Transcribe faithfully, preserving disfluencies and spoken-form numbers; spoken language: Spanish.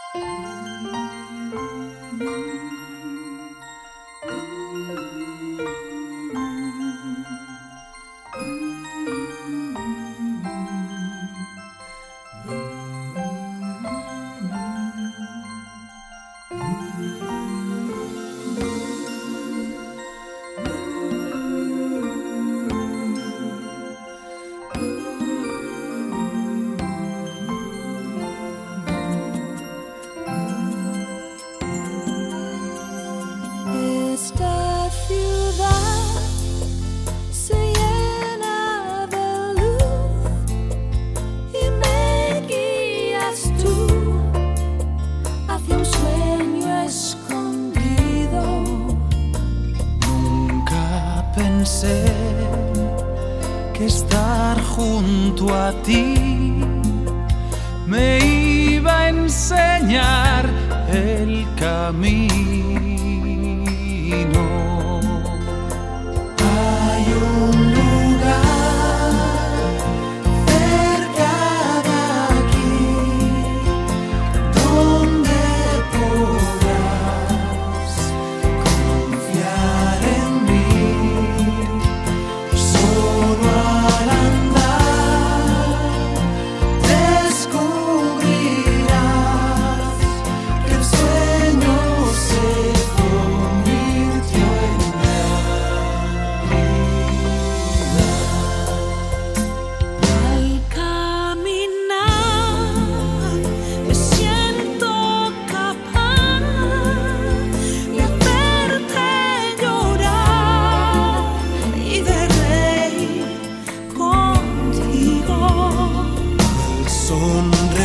Esta ciudad se llena de luz y me guías tú hacia un sueño escondido. Nunca pensé que estar junto a ti me iba a enseñar el camino. Hay un lugar cerca de aquí donde podrás confiar en mí. Solo al andar descubrirás que el sueño se convirtió en Al caminar me siento capaz de hacerte llorar y de reír contigo. sonreír.